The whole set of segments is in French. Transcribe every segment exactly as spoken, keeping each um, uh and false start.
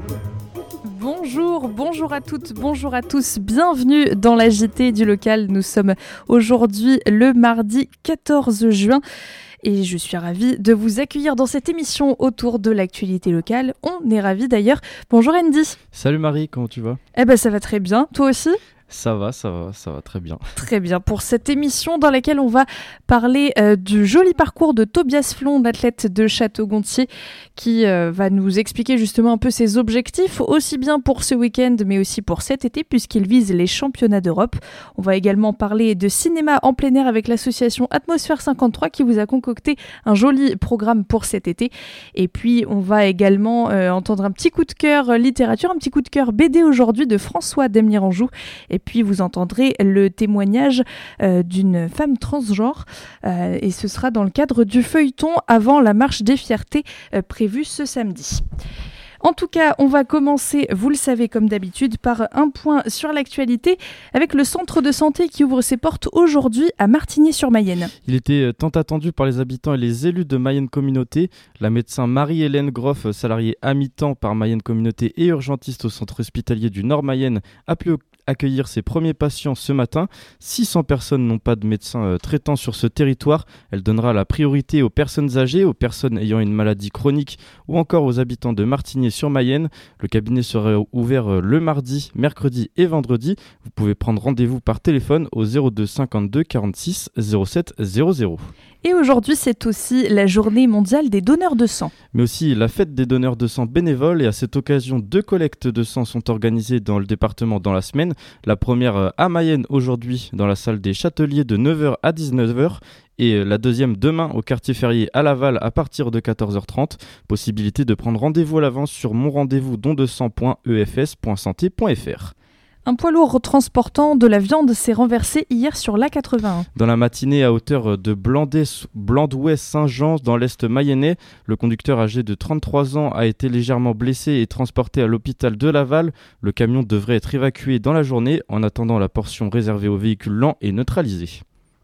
Bonjour, bonjour à toutes, bonjour à tous, bienvenue dans la J T du local. Nous sommes aujourd'hui le mardi quatorze juin et je suis ravie de vous accueillir dans cette émission autour de l'actualité locale. On est ravis d'ailleurs. Bonjour Andy. Salut Marie, comment tu vas ? Eh ben ça va très bien, toi aussi ? Ça va, ça va, ça va très bien. Très bien, pour cette émission dans laquelle on va parler euh, du joli parcours de Tobias Flon, l'athlète de Château-Gontier, qui euh, va nous expliquer justement un peu ses objectifs, aussi bien pour ce week-end, mais aussi pour cet été, puisqu'il vise les championnats d'Europe. On va également parler de cinéma en plein air avec l'association Atmosphère cinquante-trois, qui vous a concocté un joli programme pour cet été. Et puis, on va également euh, entendre un petit coup de cœur euh, littérature, un petit coup de cœur B D aujourd'hui de François Demliranjou. Et puis vous entendrez le témoignage euh, d'une femme transgenre euh, et ce sera dans le cadre du feuilleton avant la marche des fiertés euh, prévue ce samedi. En tout cas, on va commencer, vous le savez comme d'habitude, par un point sur l'actualité avec le centre de santé qui ouvre ses portes aujourd'hui à Martigny-sur-Mayenne. Il était tant attendu par les habitants et les élus de Mayenne Communauté. La médecin Marie-Hélène Groff, salariée à mi-temps par Mayenne Communauté et urgentiste au centre hospitalier du Nord Mayenne, a pu accueillir ses premiers patients ce matin. six cents personnes n'ont pas de médecin euh, traitant sur ce territoire. Elle donnera la priorité aux personnes âgées, aux personnes ayant une maladie chronique ou encore aux habitants de Martigny-sur-Mayenne. Le cabinet sera ouvert euh, le mardi, mercredi et vendredi. Vous pouvez prendre rendez-vous par téléphone au zéro deux cinquante-deux quarante-six zéro sept zéro zéro. Et aujourd'hui, c'est aussi la journée mondiale des donneurs de sang. Mais aussi la fête des donneurs de sang bénévoles, et à cette occasion, deux collectes de sang sont organisées dans le département dans la semaine. La première à Mayenne aujourd'hui dans la salle des Châteliers de neuf heures à dix-neuf heures et la deuxième demain au quartier férié à Laval à partir de quatorze heures trente. Possibilité de prendre rendez-vous à l'avance sur mon rendez-vous don de sang point e f s point santé point f r. Un poids lourd transportant de la viande s'est renversé hier sur l'A quatre-vingt-un. Dans la matinée, à hauteur de Blandouet-Saint-Jean, dans l'est mayennais, le conducteur âgé de trente-trois ans a été légèrement blessé et transporté à l'hôpital de Laval. Le camion devrait être évacué dans la journée. En attendant, la portion réservée aux véhicules lents est neutralisée.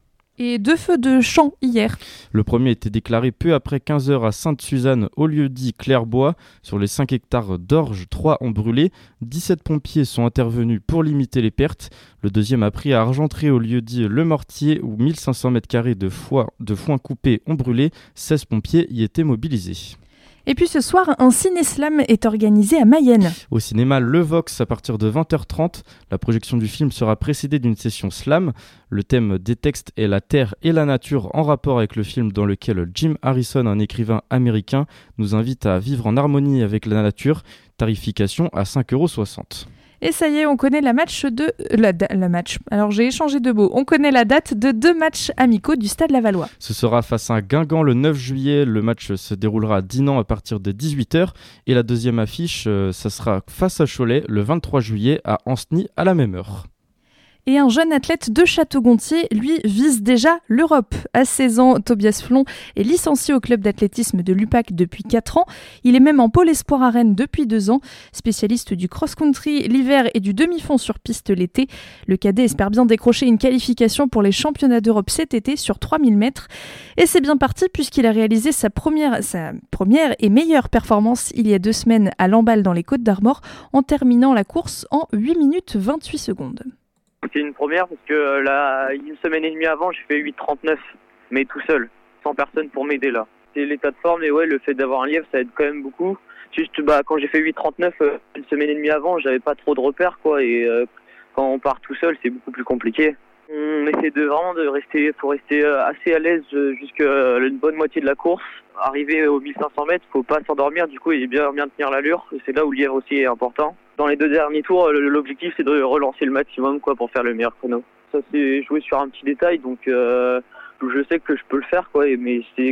Et deux feux de champ hier. Le premier a été déclaré peu après quinze heures à Sainte-Suzanne, au lieu dit Clairbois. Sur les cinq hectares d'orge, trois ont brûlé. dix-sept pompiers sont intervenus pour limiter les pertes. Le deuxième a pris à Argentré, au lieu dit Le Mortier, où mille cinq cents mètres carrés de foin, de foin coupé ont brûlé. seize pompiers y étaient mobilisés. Et puis ce soir, un ciné-slam est organisé à Mayenne. Au cinéma Le Vox à partir de vingt heures trente. La projection du film sera précédée d'une session slam. Le thème des textes est la terre et la nature en rapport avec le film dans lequel Jim Harrison, un écrivain américain, nous invite à vivre en harmonie avec la nature. Tarification à cinq euros soixante. Et ça y est, on connaît la match de la, la match. Alors j'ai échangé de mots. On connaît la date de deux matchs amicaux du Stade Lavallois. Ce sera face à Guingamp le neuf juillet. Le match se déroulera à Dinan à partir de dix-huit heures. Et la deuxième affiche, euh, ça sera face à Cholet le vingt-trois juillet à Ancenis à la même heure. Et un jeune athlète de Château-Gontier, lui, vise déjà l'Europe. À seize ans, Tobias Flon est licencié au club d'athlétisme de l'U P A C depuis quatre ans. Il est même en pôle espoir à Rennes depuis deux ans. Spécialiste du cross-country l'hiver et du demi-fond sur piste l'été, le cadet espère bien décrocher une qualification pour les championnats d'Europe cet été sur trois mille mètres. Et c'est bien parti puisqu'il a réalisé sa première, sa première et meilleure performance il y a deux semaines à Lamballe dans les Côtes-d'Armor en terminant la course en huit minutes vingt-huit secondes. C'est une première parce que euh, là, une semaine et demie avant, j'ai fait huit trente-neuf, mais tout seul, sans personne pour m'aider là. C'est l'état de forme et ouais, le fait d'avoir un lièvre, ça aide quand même beaucoup. Juste, bah, quand j'ai fait huit trente-neuf, euh, une semaine et demie avant, j'avais pas trop de repères quoi, et euh, quand on part tout seul, c'est beaucoup plus compliqué. On essaie de vraiment de rester, faut rester assez à l'aise jusqu'à une bonne moitié de la course. Arrivé aux mille cinq cents mètres, faut pas s'endormir du coup et bien bien tenir l'allure. C'est là où le lièvre aussi est important. Dans les deux derniers tours, l'objectif c'est de relancer le maximum quoi pour faire le meilleur chrono. Ça c'est jouer sur un petit détail donc euh, je sais que je peux le faire quoi, mais c'est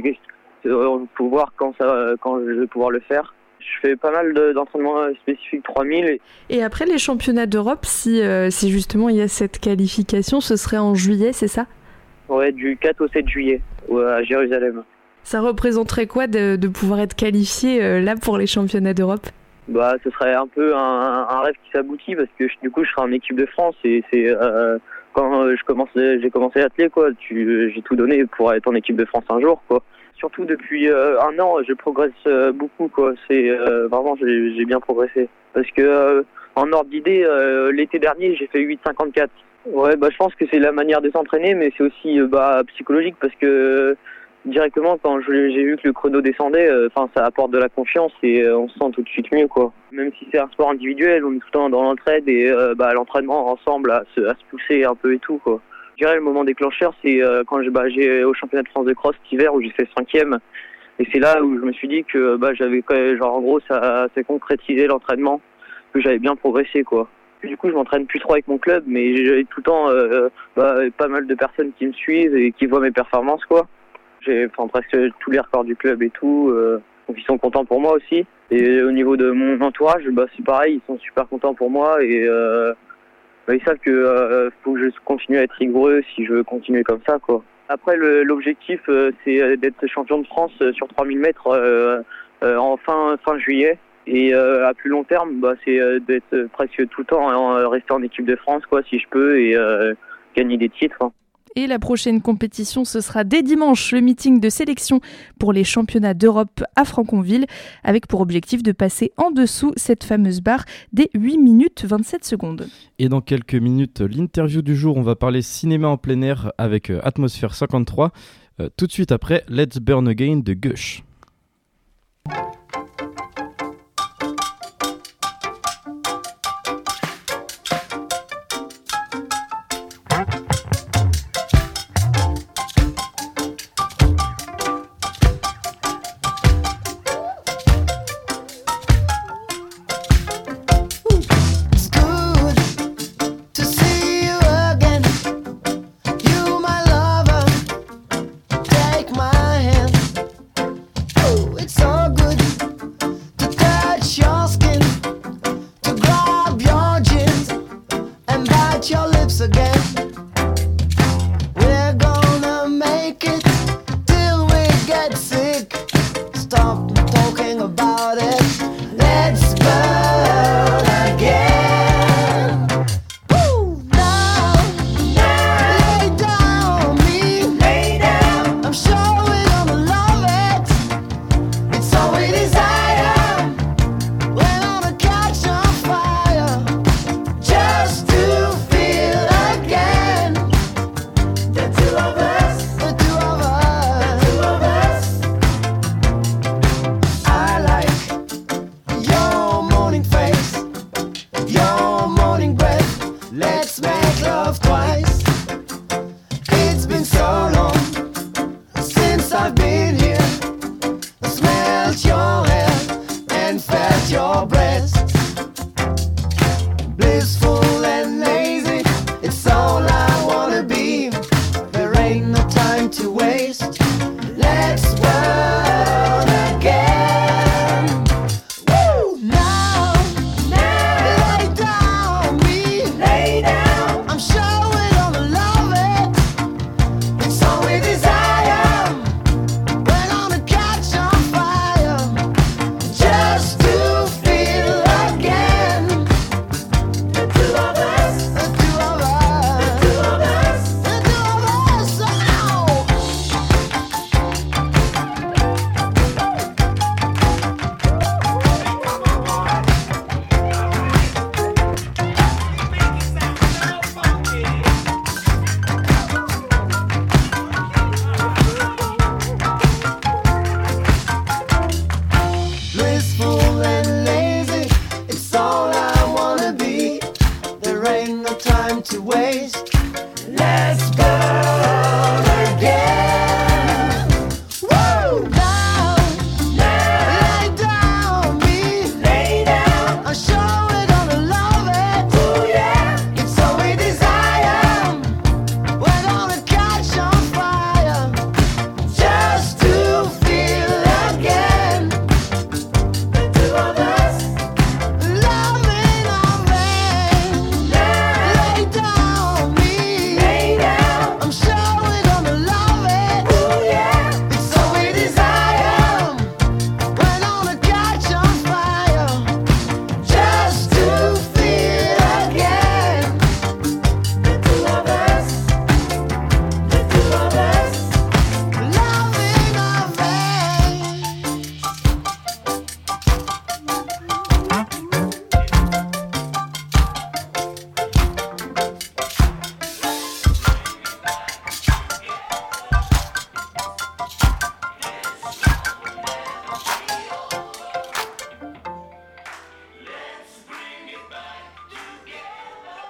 faut voir quand ça quand je vais pouvoir le faire. Je fais pas mal de, d'entraînements spécifiques trois mille. Et après les championnats d'Europe, si, euh, si justement il y a cette qualification, ce serait en juillet, c'est ça ? Ouais, du quatre au sept juillet, à Jérusalem. Ça représenterait quoi de, de pouvoir être qualifié euh, là pour les championnats d'Europe ? Bah, ce serait un peu un, un rêve qui s'aboutit parce que du coup je serai en équipe de France et c'est euh, quand je commence, j'ai commencé à atteler quoi, tu, j'ai tout donné pour être en équipe de France un jour quoi. surtout depuis euh, un an, je progresse euh, beaucoup, quoi. C'est euh, vraiment, j'ai, j'ai bien progressé. Parce que euh, en ordre d'idée, euh, l'été dernier, j'ai fait huit cinquante-quatre. Ouais, bah je pense que c'est la manière de s'entraîner, mais c'est aussi euh, bah psychologique parce que euh, directement quand je, j'ai vu que le chrono descendait, enfin euh, ça apporte de la confiance et euh, on se sent tout de suite mieux, quoi. Même si c'est un sport individuel, on est tout le temps dans l'entraide et euh, bah l'entraînement ensemble à se, à se pousser un peu et tout, quoi. Je dirais le moment déclencheur, c'est euh, quand j'ai, bah, j'ai au championnat de France de cross cet hiver où j'ai fait cinquième. Et c'est là où je me suis dit que bah, j'avais genre en gros ça s'est concrétisé l'entraînement, que j'avais bien progressé, quoi. Du coup je m'entraîne plus trop avec mon club, mais j'ai tout le temps euh, bah, pas mal de personnes qui me suivent et qui voient mes performances, quoi. J'ai enfin, presque tous les records du club et tout, euh, donc ils sont contents pour moi aussi. Et au niveau de mon entourage, bah, c'est pareil, ils sont super contents pour moi et euh, bah, ils savent que euh, faut que je continue à être rigoureux si je veux continuer comme ça, quoi. Après, le, l'objectif, euh, c'est d'être champion de France euh, sur trois mille mètres euh, euh, en fin, fin juillet. Et euh, à plus long terme, bah, c'est euh, d'être presque tout le temps, hein, rester en équipe de France, quoi, si je peux, et euh, gagner des titres, hein. Et la prochaine compétition, ce sera dès dimanche, le meeting de sélection pour les championnats d'Europe à Franconville, avec pour objectif de passer en dessous cette fameuse barre des huit minutes vingt-sept secondes. Et dans quelques minutes, l'interview du jour, on va parler cinéma en plein air avec euh, Atmosphère cinquante-trois. Euh, tout de suite après, Let's Burn Again de Gush. It's so good.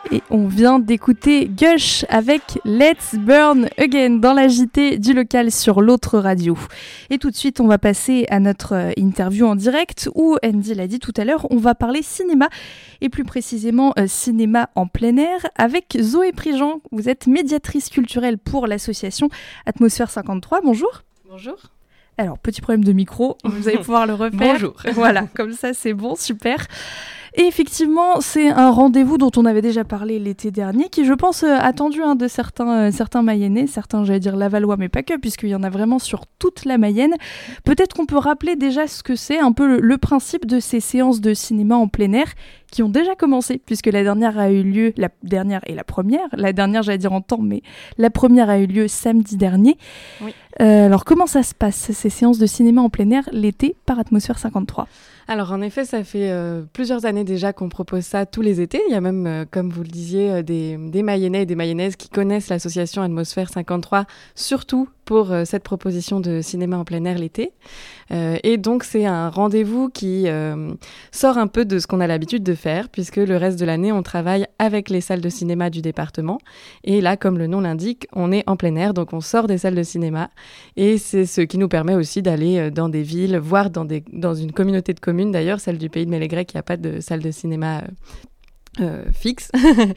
Et on vient d'écouter Gush avec Let's Burn Again dans la J T du local sur l'autre radio. Et tout de suite, on va passer à notre interview en direct où, Andy l'a dit tout à l'heure, on va parler cinéma et plus précisément euh, cinéma en plein air avec Zoé Prigent. Vous êtes médiatrice culturelle pour l'association Atmosphère cinquante-trois. Bonjour. Bonjour. Alors, petit problème de micro, vous allez pouvoir le refaire. Bonjour. Voilà, comme ça c'est bon, super. Et effectivement, c'est un rendez-vous dont on avait déjà parlé l'été dernier, qui je pense euh, attendu hein, de certains, euh, certains Mayennais, certains j'allais dire lavallois, mais pas que, puisqu'il y en a vraiment sur toute la Mayenne. Peut-être qu'on peut rappeler déjà ce que c'est, un peu le, le principe de ces séances de cinéma en plein air, qui ont déjà commencé, puisque la dernière a eu lieu, la dernière et la première, la dernière j'allais dire en temps, mais la première a eu lieu samedi dernier. Oui. Euh, alors comment ça se passe, ces séances de cinéma en plein air l'été par Atmosphère cinquante-trois ? Alors en effet, ça fait euh, plusieurs années déjà qu'on propose ça tous les étés. Il y a même, euh, comme vous le disiez, euh, des, des Mayennais et des Mayennaises qui connaissent l'association Atmosphère cinquante-trois, surtout pour euh, cette proposition de cinéma en plein air l'été. Euh, et donc c'est un rendez-vous qui euh, sort un peu de ce qu'on a l'habitude de faire, puisque le reste de l'année, on travaille avec les salles de cinéma du département. Et là, comme le nom l'indique, on est en plein air, donc on sort des salles de cinéma. Et c'est ce qui nous permet aussi d'aller dans des villes, voire dans, des, dans une communauté de communes, d'ailleurs, celle du Pays de Mélégrec, qui n'a pas de salle de cinéma euh, euh, fixe.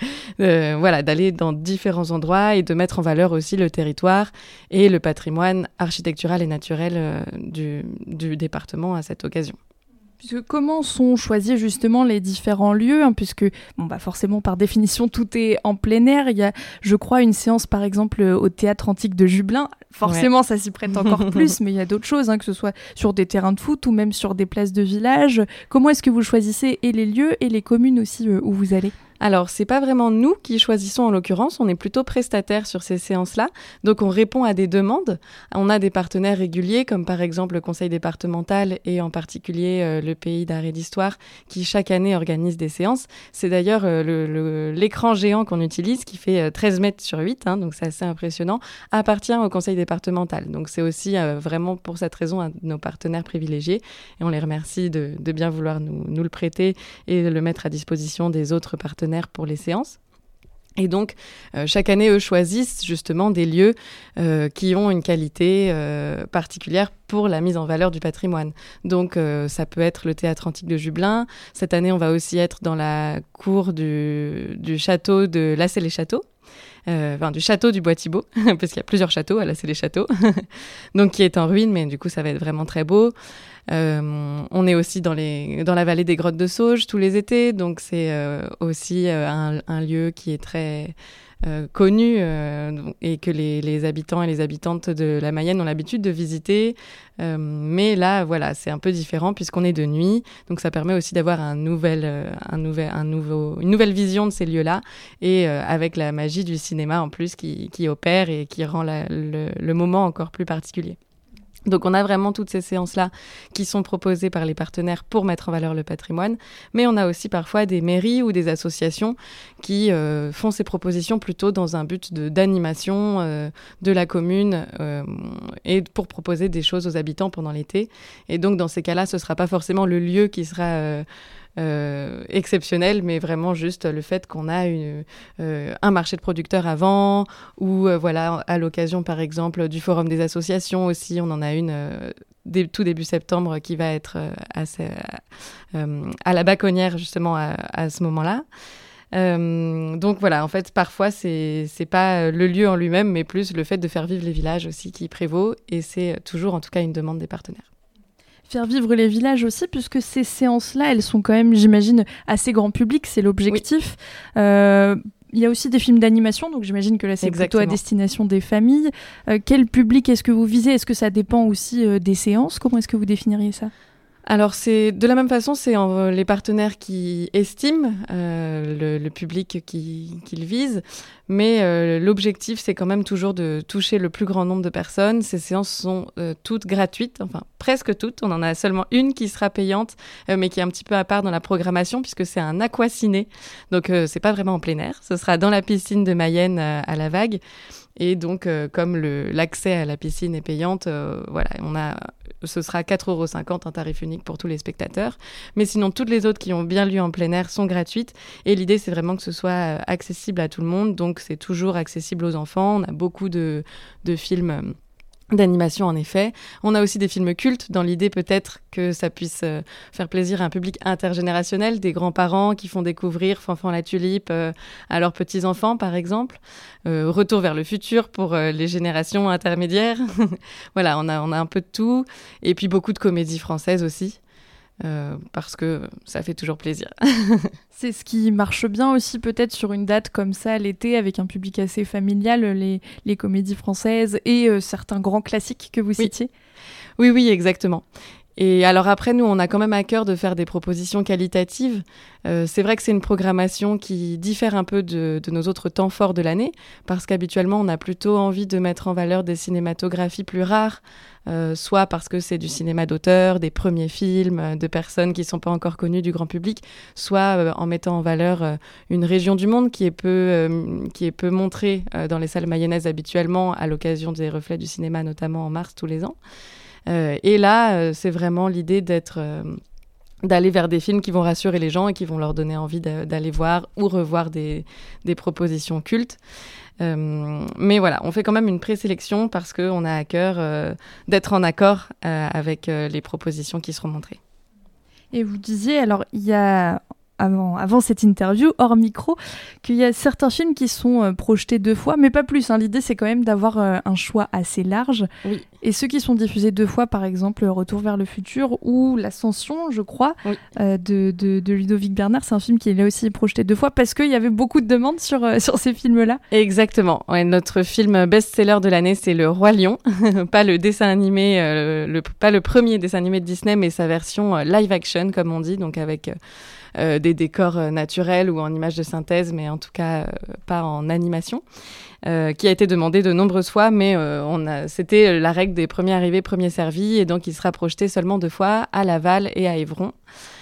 euh, voilà, d'aller dans différents endroits et de mettre en valeur aussi le territoire et le patrimoine architectural et naturel euh, du, du département à cette occasion. Puisque comment sont choisis justement les différents lieux hein, puisque bon, bah forcément par définition tout est en plein air. Il y a, je crois, une séance par exemple au Théâtre Antique de Jublain. Forcément, ouais. Ça s'y prête encore plus, mais il y a d'autres choses, hein, que ce soit sur des terrains de foot ou même sur des places de village. Comment est-ce que vous choisissez et les lieux et les communes aussi euh, où vous allez ? Alors, c'est pas vraiment nous qui choisissons en l'occurrence, on est plutôt prestataires sur ces séances-là. Donc, on répond à des demandes. On a des partenaires réguliers, comme par exemple le conseil départemental et en particulier euh, le pays d'art et d'histoire, qui chaque année organise des séances. C'est d'ailleurs euh, le, le, l'écran géant qu'on utilise, qui fait euh, treize mètres sur huit, hein, donc c'est assez impressionnant, appartient au conseil départemental. Donc, c'est aussi euh, vraiment pour cette raison un de nos partenaires privilégiés. Et on les remercie de, de bien vouloir nous, nous le prêter et de le mettre à disposition des autres partenaires pour les séances. Et donc, euh, chaque année, eux choisissent justement des lieux euh, qui ont une qualité euh, particulière pour la mise en valeur du patrimoine. Donc, euh, ça peut être le Théâtre Antique de Jublain. Cette année, on va aussi être dans la cour du, du château de Lassay-les-Châteaux. Euh, enfin, du château du Bois-Thibault, parce qu'il y a plusieurs châteaux à Lassay-les-Châteaux, donc qui est en ruine, mais du coup, ça va être vraiment très beau. Euh, on est aussi dans, les, dans la vallée des Grottes de Sauge tous les étés, donc c'est euh, aussi euh, un, un lieu qui est très euh, connu euh, et que les, les habitants et les habitantes de la Mayenne ont l'habitude de visiter. Euh, mais là, voilà, c'est un peu différent puisqu'on est de nuit, donc ça permet aussi d'avoir un nouvel, euh, un nouvel, un nouveau, une nouvelle vision de ces lieux-là et euh, avec la magie du cinéma en plus qui, qui opère et qui rend la, le, le moment encore plus particulier. Donc on a vraiment toutes ces séances-là qui sont proposées par les partenaires pour mettre en valeur le patrimoine, mais on a aussi parfois des mairies ou des associations qui euh, font ces propositions plutôt dans un but de, d'animation euh, de la commune euh, et pour proposer des choses aux habitants pendant l'été. Et donc dans ces cas-là, ce ne sera pas forcément le lieu qui sera... Euh, Euh, exceptionnel, mais vraiment juste le fait qu'on a une, euh, un marché de producteurs avant, ou euh, voilà, à l'occasion par exemple du forum des associations aussi, on en a une euh, dès, tout début septembre qui va être euh, assez, euh, à la Baconnière justement à, à ce moment-là. Euh, donc voilà, en fait parfois c'est, c'est pas le lieu en lui-même, mais plus le fait de faire vivre les villages aussi qui prévaut, et c'est toujours en tout cas une demande des partenaires. Faire vivre les villages aussi, puisque ces séances-là, elles sont quand même, j'imagine, assez grand public, c'est l'objectif. Oui. Euh, il y a aussi des films d'animation, donc j'imagine que là, c'est Exactement. Plutôt à destination des familles. Euh, quel public est-ce que vous visez ? Est-ce que ça dépend aussi euh, des séances ? Comment est-ce que vous définiriez ça ? Alors, c'est, de la même façon, c'est en, les partenaires qui estiment euh, le, le public qui, qu'ils visent, mais euh, l'objectif, c'est quand même toujours de toucher le plus grand nombre de personnes. Ces séances sont euh, toutes gratuites, enfin, presque toutes. On en a seulement une qui sera payante, euh, mais qui est un petit peu à part dans la programmation, puisque c'est un aquaciné. Donc, euh, c'est pas vraiment en plein air. Ce sera dans la piscine de Mayenne euh, à la Vague. Et donc, euh, comme le, l'accès à la piscine est payante, euh, voilà, on a, ce sera quatre euros cinquante, un tarif unique pour tous les spectateurs. Mais sinon, toutes les autres qui ont bien lieu en plein air sont gratuites. Et l'idée, c'est vraiment que ce soit euh, accessible à tout le monde. Donc, c'est toujours accessible aux enfants. On a beaucoup de, de films... Euh, d'animation en effet. On a aussi des films cultes dans l'idée peut-être que ça puisse euh, faire plaisir à un public intergénérationnel, des grands-parents qui font découvrir Fanfan la Tulipe euh, à leurs petits-enfants par exemple. Euh, Retour vers le futur pour euh, les générations intermédiaires. Voilà, on a, on a un peu de tout. Et puis beaucoup de comédies françaises aussi. Euh, parce que ça fait toujours plaisir. C'est ce qui marche bien aussi peut-être sur une date comme ça l'été avec un public assez familial, les, les comédies françaises et euh, certains grands classiques que vous citiez. Oui, oui, exactement. Et alors après, nous, on a quand même à cœur de faire des propositions qualitatives. Euh, c'est vrai que c'est une programmation qui diffère un peu de, de nos autres temps forts de l'année, parce qu'habituellement, on a plutôt envie de mettre en valeur des cinématographies plus rares, euh, soit parce que c'est du cinéma d'auteur, des premiers films, de personnes qui ne sont pas encore connues du grand public, soit euh, en mettant en valeur euh, une région du monde qui est peu, euh, qui est peu montrée euh, dans les salles mayennaises habituellement, à l'occasion des reflets du cinéma, notamment en mars tous les ans. Euh, et là, euh, c'est vraiment l'idée d'être, euh, d'aller vers des films qui vont rassurer les gens et qui vont leur donner envie de, d'aller voir ou revoir des, des propositions cultes. Euh, mais voilà, on fait quand même une présélection parce qu'on a à cœur euh, d'être en accord euh, avec euh, les propositions qui seront montrées. Et vous disiez, alors il y a... Avant, avant cette interview, hors micro, qu'il y a certains films qui sont euh, projetés deux fois, mais pas plus. Hein. L'idée, c'est quand même d'avoir euh, un choix assez large. Oui. Et ceux qui sont diffusés deux fois, par exemple, Retour vers le futur ou L'Ascension, je crois, oui. euh, de, de, de Ludovic Bernard, c'est un film qui est là aussi projeté deux fois parce qu'il y avait beaucoup de demandes sur, euh, sur ces films-là. Exactement. Ouais, notre film best-seller de l'année, c'est Le Roi Lion. Pas le dessin animé, euh, le, pas le premier dessin animé de Disney, mais sa version euh, live-action, comme on dit, donc avec... Euh, Euh, des décors euh, naturels ou en images de synthèse, mais en tout cas euh, pas en animation, euh, qui a été demandé de nombreuses fois, mais euh, on a, c'était la règle des premiers arrivés, premiers servis, et donc il sera projeté seulement deux fois à Laval et à Évron.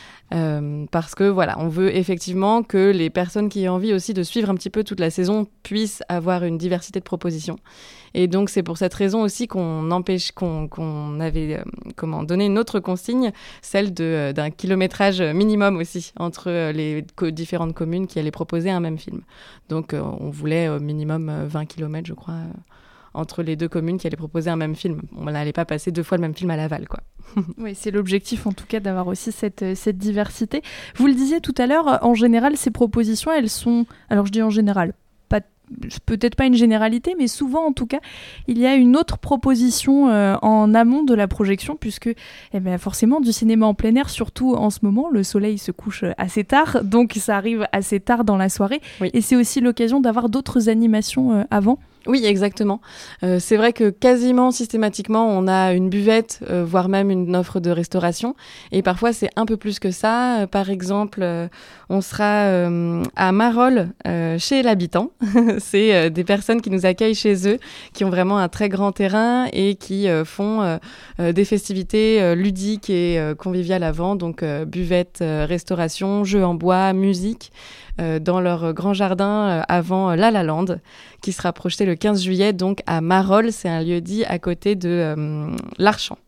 Euh, parce que voilà, on veut effectivement que les personnes qui ont envie aussi de suivre un petit peu toute la saison puissent avoir une diversité de propositions. Et donc c'est pour cette raison aussi qu'on empêche, qu'on, qu'on avait euh, comment donné une autre consigne, celle de, euh, d'un kilométrage minimum aussi entre euh, les co- différentes communes qui allaient proposer un même film. Donc euh, on voulait au minimum euh, vingt kilomètres, je crois, euh, entre les deux communes qui allaient proposer un même film. On n'allait pas passer deux fois le même film à Laval, quoi. Oui, c'est l'objectif en tout cas d'avoir aussi cette, cette diversité. Vous le disiez tout à l'heure, en général, ces propositions, elles sont... Alors je dis en général, pas, peut-être pas une généralité, mais souvent en tout cas, il y a une autre proposition euh, en amont de la projection, puisque eh bien, forcément du cinéma en plein air, surtout en ce moment, le soleil se couche assez tard, donc ça arrive assez tard dans la soirée. Oui. Et c'est aussi l'occasion d'avoir d'autres animations euh, avant. Oui, exactement. Euh, c'est vrai que quasiment systématiquement, on a une buvette, euh, voire même une offre de restauration. Et parfois, c'est un peu plus que ça. Euh, par exemple, euh, on sera euh, à Marolles, euh, chez l'habitant. c'est euh, des personnes qui nous accueillent chez eux, qui ont vraiment un très grand terrain et qui euh, font euh, euh, des festivités euh, ludiques et euh, conviviales avant. Donc, euh, buvette, euh, restauration, jeux en bois, musique. Euh, dans leur grand jardin euh, avant euh, La La Land, qui sera projeté le quinze juillet, donc à Marolles. C'est un lieu dit à côté de euh, l'Archamp.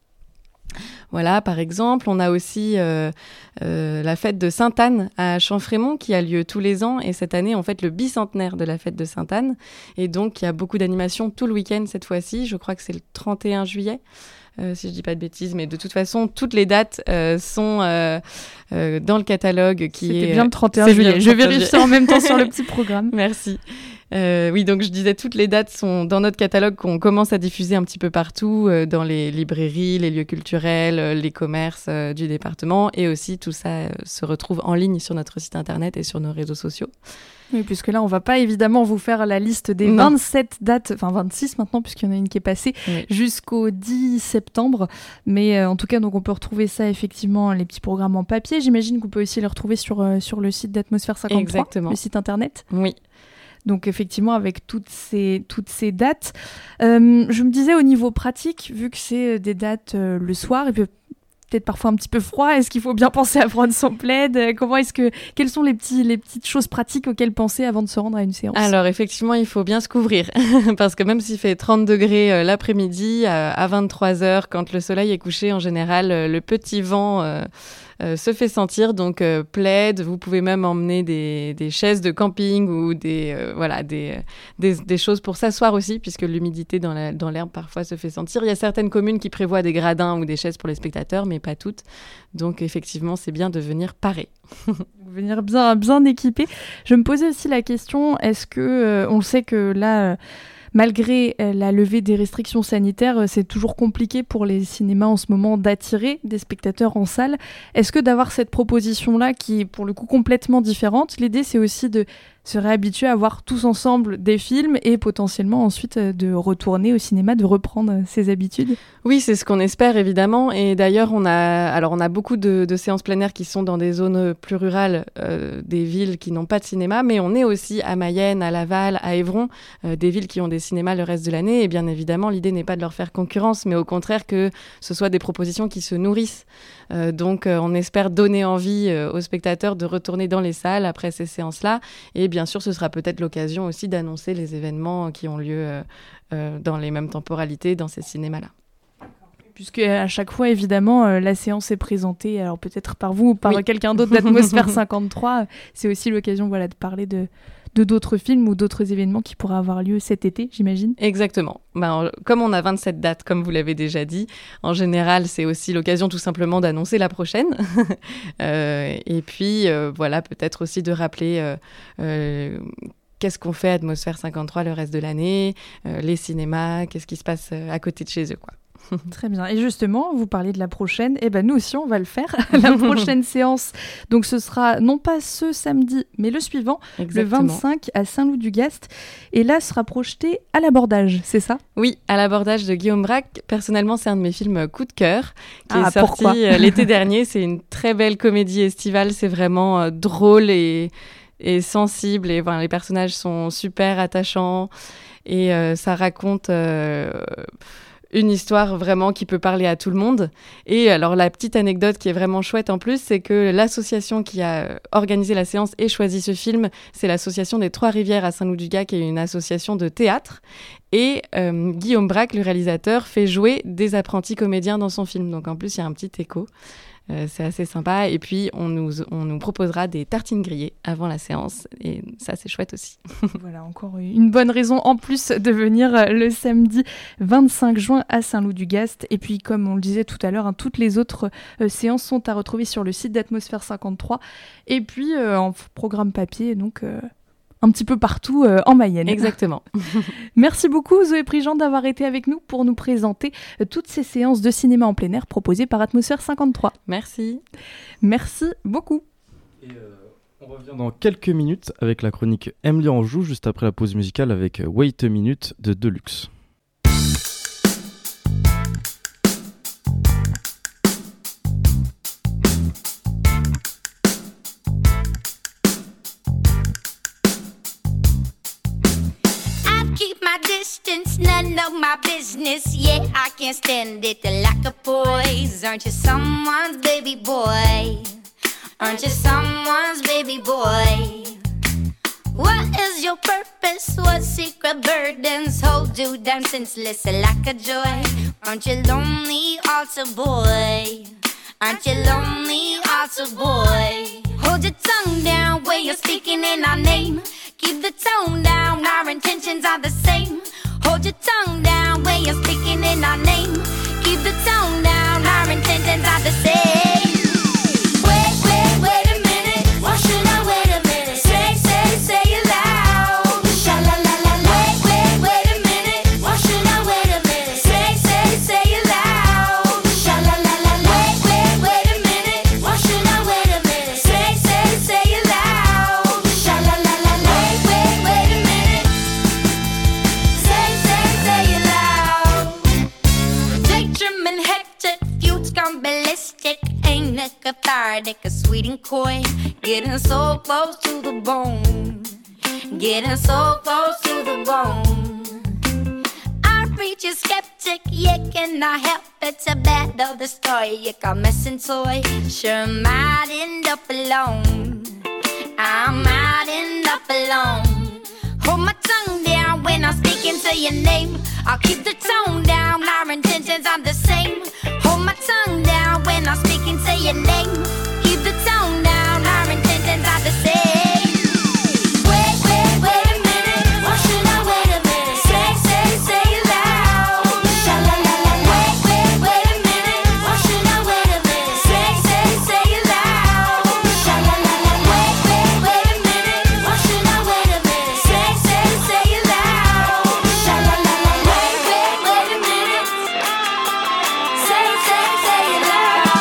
Voilà, par exemple, on a aussi euh, euh, la fête de Sainte-Anne à Champfrémont qui a lieu tous les ans, et cette année, on fête le bicentenaire de la fête de Sainte-Anne, et donc il y a beaucoup d'animations tout le week-end cette fois-ci. Je crois que c'est le trente et un juillet. Euh, si je dis pas de bêtises, mais de toute façon, toutes les dates euh, sont euh, euh, dans le catalogue qui C'était est... bien le trente et un juillet. Je vérifie en même temps sur le petit programme. Merci. Euh, oui, donc je disais, toutes les dates sont dans notre catalogue qu'on commence à diffuser un petit peu partout, euh, dans les librairies, les lieux culturels, euh, les commerces euh, du département, et aussi tout ça euh, se retrouve en ligne sur notre site internet et sur nos réseaux sociaux. Oui, puisque là, on va pas évidemment vous faire la liste des Non. vingt-sept dates, enfin vingt-six maintenant, puisqu'il y en a une qui est passée, Oui. jusqu'au dix septembre. Mais euh, en tout cas, donc on peut retrouver ça effectivement, les petits programmes en papier. J'imagine qu'on peut aussi les retrouver sur, euh, sur le site d'Atmosphère cinquante-trois, Exactement. le site internet. Oui. Donc effectivement, avec toutes ces, toutes ces dates, euh, je me disais au niveau pratique, vu que c'est des dates euh, le soir, et puis peut-être parfois un petit peu froid, est-ce qu'il faut bien penser à prendre son plaid ? Comment est-ce que, quelles sont les, petits, les petites choses pratiques auxquelles penser avant de se rendre à une séance ? Alors effectivement, il faut bien se couvrir parce que même s'il fait trente degrés euh, l'après-midi, euh, à vingt-trois heures, quand le soleil est couché, en général, euh, le petit vent euh, euh, se fait sentir. Donc euh, plaid, vous pouvez même emmener des, des chaises de camping ou des, euh, voilà, des, des, des choses pour s'asseoir aussi, puisque l'humidité dans, la, dans l'herbe parfois se fait sentir. Il y a certaines communes qui prévoient des gradins ou des chaises pour les spectateurs, mais pas toutes. Donc effectivement, c'est bien de venir paré. Venir bien, bien équipé. Je me posais aussi la question, est-ce que, euh, on le sait que là, euh, malgré euh, la levée des restrictions sanitaires, euh, c'est toujours compliqué pour les cinémas en ce moment d'attirer des spectateurs en salle. Est-ce que d'avoir cette proposition-là, qui est pour le coup complètement différente, l'idée c'est aussi de se réhabituer à voir tous ensemble des films et potentiellement ensuite euh, de retourner au cinéma, de reprendre euh, ses habitudes ? Oui, c'est ce qu'on espère évidemment. Et d'ailleurs, on a, alors on a beaucoup de, de séances plein air qui sont dans des zones plus rurales, euh, des villes qui n'ont pas de cinéma, mais on est aussi à Mayenne, à Laval, à Évron, euh, des villes qui ont des cinémas le reste de l'année. Et bien évidemment, l'idée n'est pas de leur faire concurrence, mais au contraire que ce soit des propositions qui se nourrissent. Euh, donc, euh, on espère donner envie euh, aux spectateurs de retourner dans les salles après ces séances-là. Et bien sûr, ce sera peut-être l'occasion aussi d'annoncer les événements qui ont lieu euh, euh, dans les mêmes temporalités dans ces cinémas-là. Puisque à chaque fois, évidemment, euh, la séance est présentée, alors peut-être par vous ou par oui. quelqu'un d'autre d'Atmosphère cinquante-trois. C'est aussi l'occasion voilà, de parler de, de d'autres films ou d'autres événements qui pourraient avoir lieu cet été, j'imagine. Exactement. Ben, comme on a vingt-sept dates, comme vous l'avez déjà dit, en général, c'est aussi l'occasion tout simplement d'annoncer la prochaine. euh, et puis, euh, voilà, peut-être aussi de rappeler... Euh, euh, Qu'est-ce qu'on fait à Atmosphère cinquante-trois le reste de l'année, euh, les cinémas, qu'est-ce qui se passe euh, à côté de chez eux, quoi. Très bien. Et justement, vous parlez de la prochaine. Eh ben nous aussi, on va le faire. La prochaine séance. Donc, ce sera non pas ce samedi, mais le suivant, exactement. Le vingt-cinq à Saint-Loup-du-Gast. Et là, sera projeté à l'abordage, c'est ça ? Oui, à l'abordage de Guillaume Braque. Personnellement, c'est un de mes films coup de cœur qui ah, est sorti pourquoi l'été dernier. C'est une très belle comédie estivale. C'est vraiment euh, drôle et... et sensible, et enfin, les personnages sont super attachants, et euh, ça raconte euh, une histoire vraiment qui peut parler à tout le monde. Et alors la petite anecdote qui est vraiment chouette en plus, c'est que l'association qui a organisé la séance et choisi ce film, c'est l'association des Trois-Rivières à Saint-Loup-du-Gast, qui est une association de théâtre. Et euh, Guillaume Braque, le réalisateur, fait jouer des apprentis comédiens dans son film. Donc en plus, il y a un petit écho. Euh, c'est assez sympa. Et puis, on nous, on nous proposera des tartines grillées avant la séance. Et ça, c'est chouette aussi. Voilà, encore une bonne raison en plus de venir le samedi vingt-cinq juin à Saint-Loup-du-Gast. Et puis, comme on le disait tout à l'heure, hein, toutes les autres euh, séances sont à retrouver sur le site d'Atmosphère cinquante-trois. Et puis, euh, en programme papier, donc... Euh un petit peu partout euh, en Mayenne. Exactement. Merci beaucoup Zoé Prigent d'avoir été avec nous pour nous présenter euh, toutes ces séances de cinéma en plein air proposées par Atmosphère cinquante-trois. Merci. Merci beaucoup. Et euh, on revient dans quelques minutes avec la chronique Emily en joue, juste après la pause musicale avec Wait a Minute de Deluxe. None of my business, yeah, I can't stand it. The lack of poise. Aren't you someone's baby boy? Aren't you someone's baby boy? What is your purpose? What secret burdens hold you down senseless, a lack of joy? Aren't you lonely, altar boy? Aren't you lonely, altar boy? Hold your tongue down when you're speaking in our name. Keep the tone down, our intentions are the same. Hold your tongue down when you're speaking in our name. Keep the tone down, our intentions are the same. Wait, wait, wait a minute. Why should I wait a minute? Say, say, say it loud. Sha-la-la-la-la. Wait, wait, wait a minute. Why should I wait a minute? Say, say, say it loud. Sha-la-la-la-la. Wait, wait, wait a minute. Why should I wait a minute? Say, say, say it loud. Sha-la-la-la-la. Wait, wait, wait a minute. Say, say, say it loud. Daydream and hectic, feuds gone ballistic. Ain't it cathartic, a sweet and coy, getting so close to the bone. getting so close to the bone. I reach a skeptic, you cannot help it. A bad of the story, you come messing toy. Sure might end up alone. I might end up alone. Hold my tongue down when I'm speaking to your name. I'll keep the tone down, our intentions are the same. Hold my tongue down when I'm speaking to your name. Keep the tone down, our intentions are the same. Wait, wait, wait a minute. Or should I wait a minute? Say, say, say it loud. Sha-la-la-la. Wait, wait, wait a minute. Or should I wait a minute? Say, say, say it loud. Sha-la-la-la. Wait, wait, wait a minute. Or should I wait a minute? Say, say, say it loud. Sha-la-la-la. Wait, wait, wait a minute. Say, say, say it loud.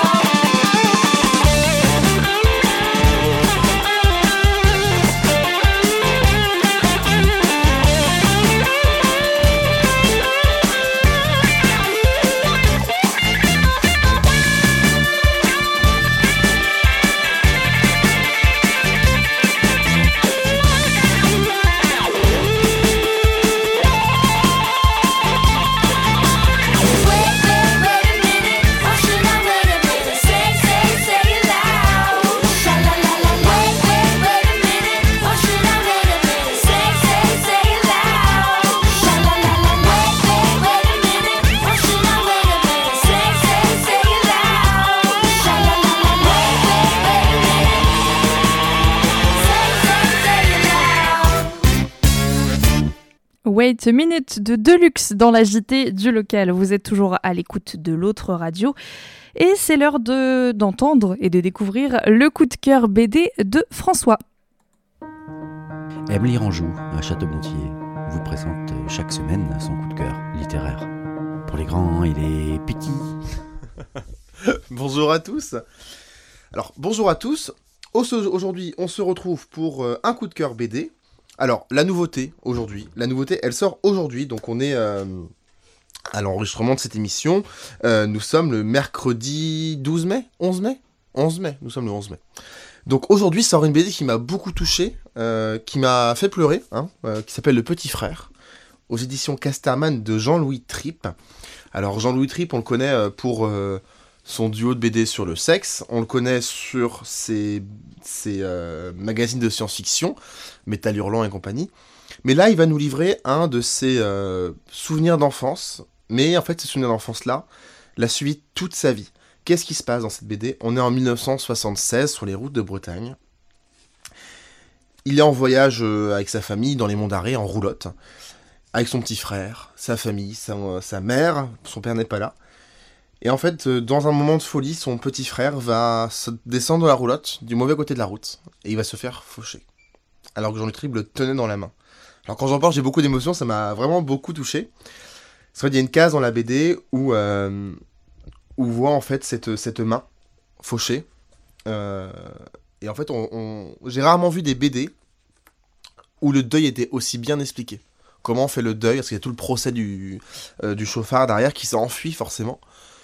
Wait, wait, wait a minute. Or should I wait a minute? Say, say, say it loud. Sha-la-la-la. Wait, wait, wait a minute. Or should I wait a minute? Say, say, say it loud. Sha-la-la-la. Wait, wait, wait a minute. Or should I wait a minute? Say, say, say it loud. Sha-la-la-la. Wait, wait, wait a minute. Say, say, say it loud. Wait a minute de Deluxe dans la J T du local. Vous êtes toujours à l'écoute de l'autre radio. Et c'est l'heure de, d'entendre et de découvrir le coup de cœur B D de François. Aime lire en joue, à Château-Gontier, vous présente chaque semaine son coup de cœur littéraire. Pour les grands et les petits. Bonjour à tous. Alors, bonjour à tous. Au- Aujourd'hui, on se retrouve pour euh, un coup de cœur B D. Alors, la nouveauté aujourd'hui, la nouveauté, elle sort aujourd'hui, donc on est euh, à l'enregistrement de cette émission. Euh, nous sommes le mercredi douze mai, onze mai, onze mai, nous sommes le onze mai. Donc aujourd'hui sort une B D qui m'a beaucoup touché, euh, qui m'a fait pleurer, hein, euh, qui s'appelle Le Petit Frère, aux éditions Casterman de Jean-Louis Tripp. Alors Jean-Louis Tripp, on le connaît euh, pour euh, son duo de B D sur le sexe, on le connaît sur ses, ses euh, magazines de science-fiction, Métal Hurlant et compagnie. Mais là, il va nous livrer un de ses euh, souvenirs d'enfance, mais en fait, ces souvenirs d'enfance-là l'a suivi toute sa vie. Qu'est-ce qui se passe dans cette B D ? On est en dix-neuf cent soixante-seize, sur les routes de Bretagne. Il est en voyage euh, avec sa famille dans les monts d'Arrée, en roulotte, avec son petit frère, sa famille, sa, euh, sa mère, son père n'est pas là. Et en fait, euh, dans un moment de folie, son petit frère va se descendre de la roulotte, du mauvais côté de la route, et il va se faire faucher. Alors que Jean-Luc Tripp le tenait dans la main. Alors quand j'en parle, j'ai beaucoup d'émotions, ça m'a vraiment beaucoup touché. C'est vrai, il y a une case dans la B D où, euh, où on voit en fait cette, cette main fauchée. Euh, et en fait, on, on... j'ai rarement vu des B D où le deuil était aussi bien expliqué. Comment on fait le deuil, parce qu'il y a tout le procès du, euh, du chauffard derrière qui s'enfuit forcément.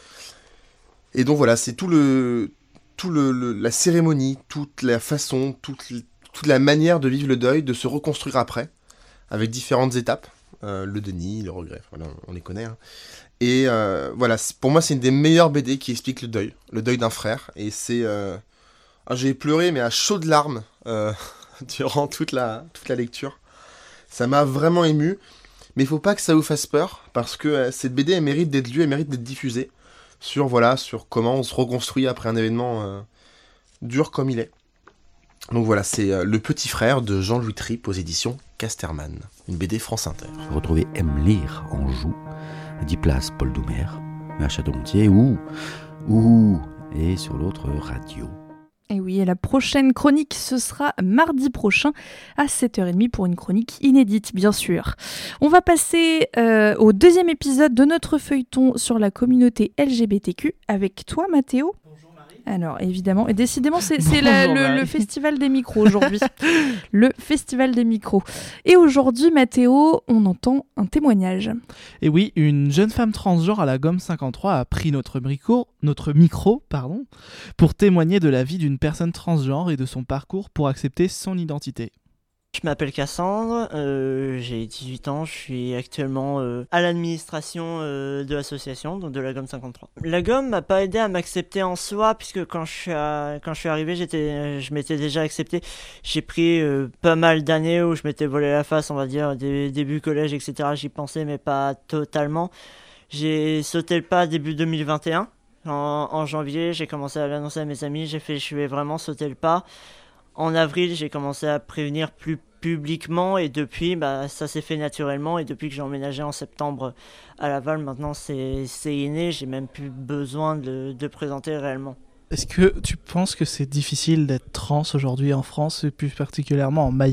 Et donc voilà, c'est tout le, tout le, le la cérémonie, toute la façon, toute, toute la manière de vivre le deuil, de se reconstruire après, avec différentes étapes, euh, le déni, le regret, voilà, on, on les connaît. Hein. Et euh, voilà, pour moi c'est une des meilleures B D qui explique le deuil, le deuil d'un frère. Et c'est, euh... ah, j'ai pleuré mais à chaudes larmes euh, durant toute la, toute la lecture. Ça m'a vraiment ému, mais il faut pas que ça vous fasse peur, parce que euh, cette B D elle mérite d'être lue, elle mérite d'être diffusée. Sur, voilà, sur comment on se reconstruit après un événement euh, dur comme il est. Donc voilà, c'est euh, Le Petit Frère de Jean-Louis Tripp aux éditions Casterman, une B D France Inter. Retrouvez Aime lire en joue, dix places Paul Doumer, à Château-Gontier ou, ou, et sur l'autre radio. Et oui, et la prochaine chronique, ce sera mardi prochain à sept heures trente pour une chronique inédite, bien sûr. On va passer euh, au deuxième épisode de notre feuilleton sur la communauté L G B T Q avec toi, Mathéo. Bonjour Marie. Alors, évidemment, et décidément, c'est, c'est la, le, le festival des micros aujourd'hui. Le festival des micros. Et aujourd'hui, Mathéo, on entend un témoignage. Et oui, une jeune femme transgenre à la Gomme cinquante-trois a pris notre micro, notre micro pardon, pour témoigner de la vie d'une personne transgenre et de son parcours pour accepter son identité. Je m'appelle Cassandre, euh, j'ai dix-huit ans, je suis actuellement euh, à l'administration euh, de l'association, donc de la Gomme cinquante-trois. La Gomme m'a pas aidé à m'accepter en soi, puisque quand je suis, à, quand je suis arrivé, j'étais, je m'étais déjà accepté. J'ai pris euh, pas mal d'années où je m'étais volé la face, on va dire, des, début collège, et cetera. J'y pensais, mais pas totalement. J'ai sauté le pas début deux mille vingt et un. En, en janvier, j'ai commencé à l'annoncer à mes amis, j'ai fait, je vais vraiment sauter le pas. En avril, j'ai commencé à prévenir plus publiquement et depuis, bah, ça s'est fait naturellement. Et depuis que j'ai emménagé en septembre à Laval, maintenant c'est, c'est inné, j'ai même plus besoin de, de présenter réellement. Est-ce que tu penses que c'est difficile d'être trans aujourd'hui en France et plus particulièrement en Mayenne ?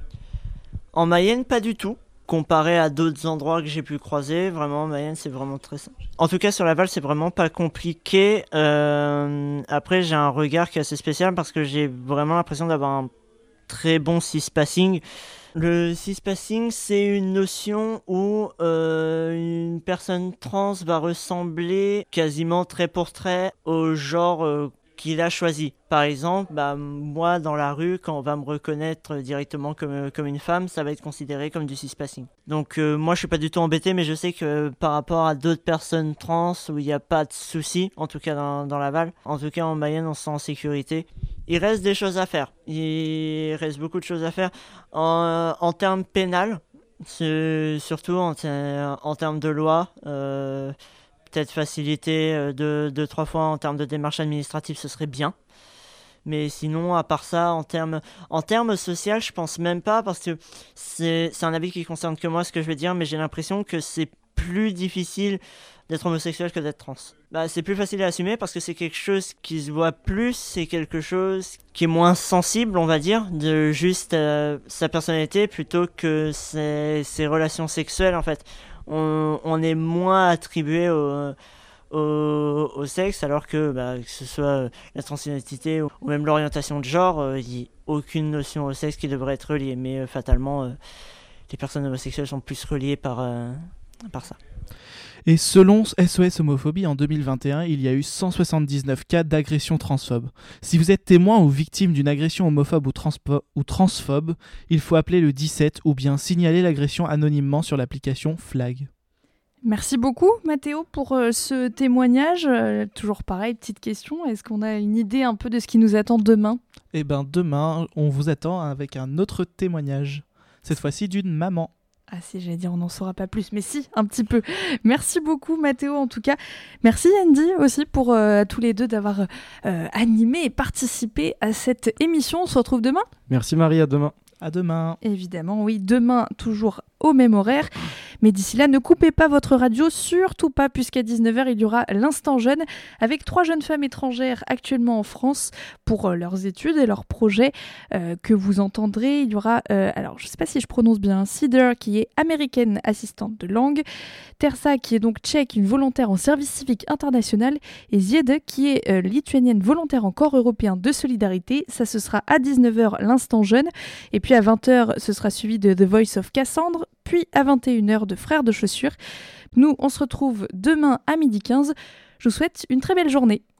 En Mayenne, pas du tout. Comparé à d'autres endroits que j'ai pu croiser, vraiment, Mayenne, c'est vraiment très simple. En tout cas, sur Laval, c'est vraiment pas compliqué. Euh, après, j'ai un regard qui est assez spécial parce que j'ai vraiment l'impression d'avoir un très bon cispassing. Le cispassing, c'est une notion où euh, une personne trans va ressembler quasiment trait pour trait au genre euh, qu'il a choisi. Par exemple, bah, moi dans la rue, quand on va me reconnaître directement comme, comme une femme, ça va être considéré comme du cispassing. Donc euh, moi je suis pas du tout embêté, mais je sais que par rapport à d'autres personnes trans où il n'y a pas de soucis, en tout cas dans, dans Laval, en tout cas en Mayenne on se sent en sécurité. Il reste des choses à faire, il reste beaucoup de choses à faire en, en termes pénal, surtout en, en termes de loi. Euh, peut-être faciliter deux, deux, trois fois en termes de démarches administratives, ce serait bien. Mais sinon, à part ça, en termes, en termes social, je pense même pas, parce que c'est, c'est un avis qui concerne que moi, ce que je vais dire, mais j'ai l'impression que c'est plus difficile d'être homosexuel que d'être trans. Bah, c'est plus facile à assumer parce que c'est quelque chose qui se voit plus, c'est quelque chose qui est moins sensible, on va dire, de juste euh, sa personnalité plutôt que ses, ses relations sexuelles, en fait. On, on est moins attribué au, au, au sexe, alors que, bah, que ce soit la transidentité ou même l'orientation de genre, il euh, n'y a aucune notion au sexe qui devrait être reliée. Mais euh, fatalement, euh, les personnes homosexuelles sont plus reliées par, euh, par ça. Et selon S O S Homophobie, en deux mille vingt et un, il y a eu cent soixante-dix-neuf cas d'agression transphobe. Si vous êtes témoin ou victime d'une agression homophobe ou, transpo- ou transphobe, il faut appeler le dix-sept ou bien signaler l'agression anonymement sur l'application Flag. Merci beaucoup Mathéo pour euh, ce témoignage. Euh, toujours pareil, petite question, est-ce qu'on a une idée un peu de ce qui nous attend demain ? Eh bien demain, on vous attend avec un autre témoignage, cette fois-ci d'une maman. Ah si, j'allais dire on n'en saura pas plus, mais si, un petit peu. Merci beaucoup Mathéo en tout cas. Merci Andy aussi pour euh, tous les deux d'avoir euh, animé et participé à cette émission. On se retrouve demain ? Merci Marie, à demain. À demain. Évidemment, oui, demain toujours au même horaire. Mais d'ici là, ne coupez pas votre radio, surtout pas, puisqu'à dix-neuf heures, il y aura l'Instant Jeune avec trois jeunes femmes étrangères actuellement en France pour euh, leurs études et leurs projets euh, que vous entendrez. Il y aura, euh, alors je ne sais pas si je prononce bien, Cedar qui est américaine assistante de langue, Tersa qui est donc tchèque, une volontaire en service civique international, et Ziede qui est euh, lituanienne volontaire en corps européen de solidarité. Ça, ce sera à dix-neuf heures l'Instant Jeune. Et puis à vingt heures, ce sera suivi de The Voice of Cassandre, puis à vingt et une heures de Frères de Chaussures. Nous, on se retrouve demain à midi quinze. Je vous souhaite une très belle journée.